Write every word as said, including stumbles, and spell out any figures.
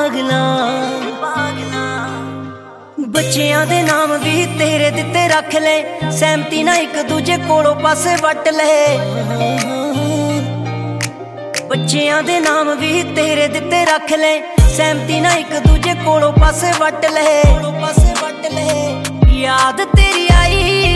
पागला बच्चियां दे नाम भी तेरे दिते रख ले, सहमति ना एक दूजे कोलों पासे वट ले। बच्चियां दे नाम भी तेरे दिते रख ले, सहमति ना एक दूजे कोलों पासे वट ले। याद तेरी आई